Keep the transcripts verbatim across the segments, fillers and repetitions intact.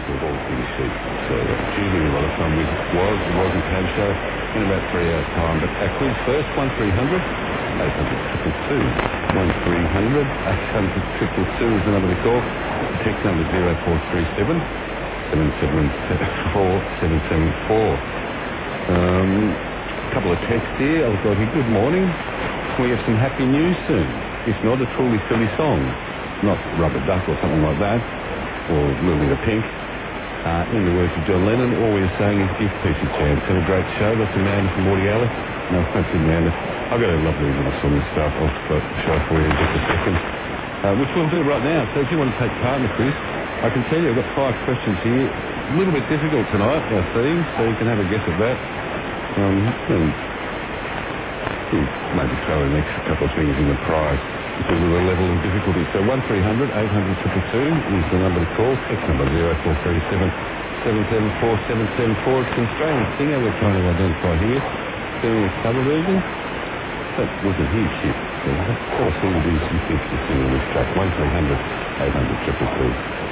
with all things sheep. So choosing a lot of fun with was, it wasn't Cab Show in about three hours time. But our quiz first, one three hundred eight hundred two two. one three hundred eight hundred two two is the number to call. The text number is zero four three seven seven seven four seven seven four. Um, a couple of texts here. I've got here, good morning. Can we have some happy news soon? If not, a truly silly song. Not Rubber Duck or something like that. Or Little Bit of Pink. Uh, in the words of John Lennon, all we're saying is give peace a chance. Have a great show. That's a man from Morty Alice. No, that's in Amanda. I've got a lovely little song and stuff. I'll uh, show for you in just a second. Uh, which we'll do right now. So if you want to take part in the quiz, I can tell you I've got five questions here. A little bit difficult tonight, our theme, so you can have a guess at that. Um, and maybe throw an extra couple of things in the prize because of the level of difficulty. So one three hundred eight hundred two two is the number to call. Text number zero four three seven seven seven four seven seven four. It's an Australian singer we're trying to identify here. Doing a cover version. That wasn't his shit. So what song it is you think you're singing this track? one three hundred eight hundred two two.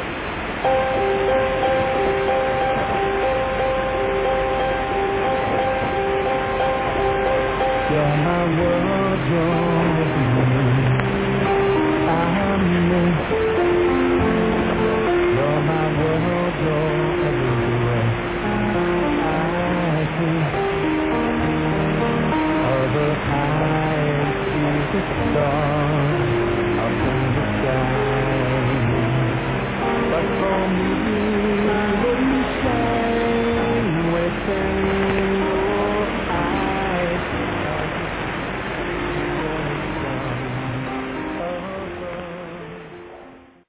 You're my world, you're everything I'm in. You're my world, you're everywhere I see. Other eyes see the stars up in the sky, but for me